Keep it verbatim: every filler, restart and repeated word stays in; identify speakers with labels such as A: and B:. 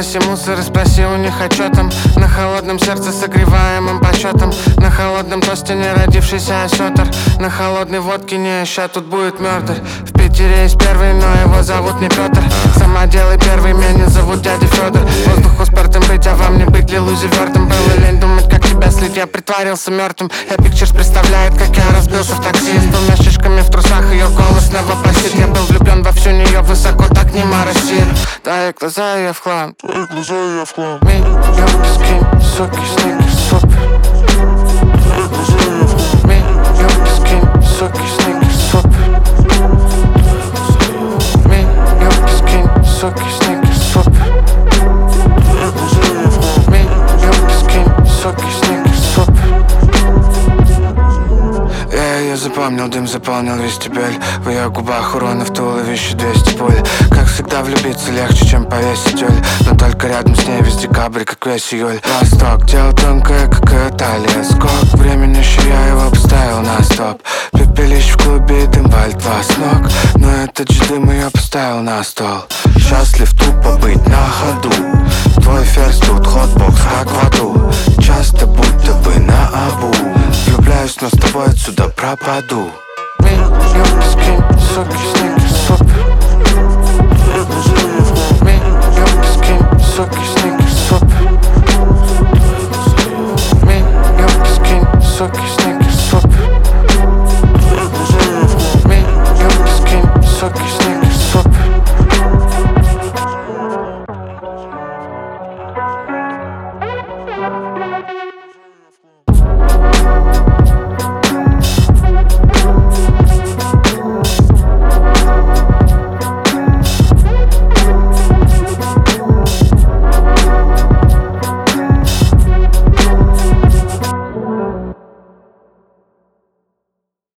A: Спроси мусор и спроси у них, а чё там. На холодном сердце согреваемым почетом. На холодном тосте не родившийся осетр. На холодной водке не ща тут будет мёрдер. В Питере есть первый, но его зовут не Пётр. Сама делай первый, меня зовут дядя Фёдор. Воздуху спертым быть, а вам не быть ли лузевертом. Было лень думать, как тебя слить, я притворился мертвым. Я Pictures представляет, как я разбился в такси. С двумя шишками в трусах, ее голос снова просит. Я был влюблен во всю нее, высоко так не моросит. Твои глаза я в хлам,
B: Твои глаза я в хлам.
A: Мини-юбки, скинь, соки, сникерс, супер.
B: Твои глаза я в хлам.
A: Мини-юбки, скинь, соки, сникерс, супер. Мини-юбки, скинь, соки, сникерс, супер.
B: Твои глаза я в хлам.
A: Мини-юбки, скинь, соки, сникерс, супер. Я ее запомнил, дым заполнил вестибюль. В ее губах урона, в туловище двести пуль. Как всегда влюбиться легче, чем повесить тюль. Но только рядом с ней весь декабрь, как весь июль. Восток, тело тонкое, как ее талия. Скок времени, еще я его поставил на стоп. Пепелищ в клубе и дым валит вас ног. Но этот же дым ее поставил на стол. Счастлив тупо быть на ходу. Твой ферзь тут хотбокс, как в аду. Часто будто бы на обу. Влюбляюсь, но с тобой отсюда пропаду. Мини-юбки, скинь, соки, сникерс, супер.
B: Твои глаза я в хлам.
A: Мини-юбки, скинь, соки, сникерс, супер. Мини-юбки, скинь, соки,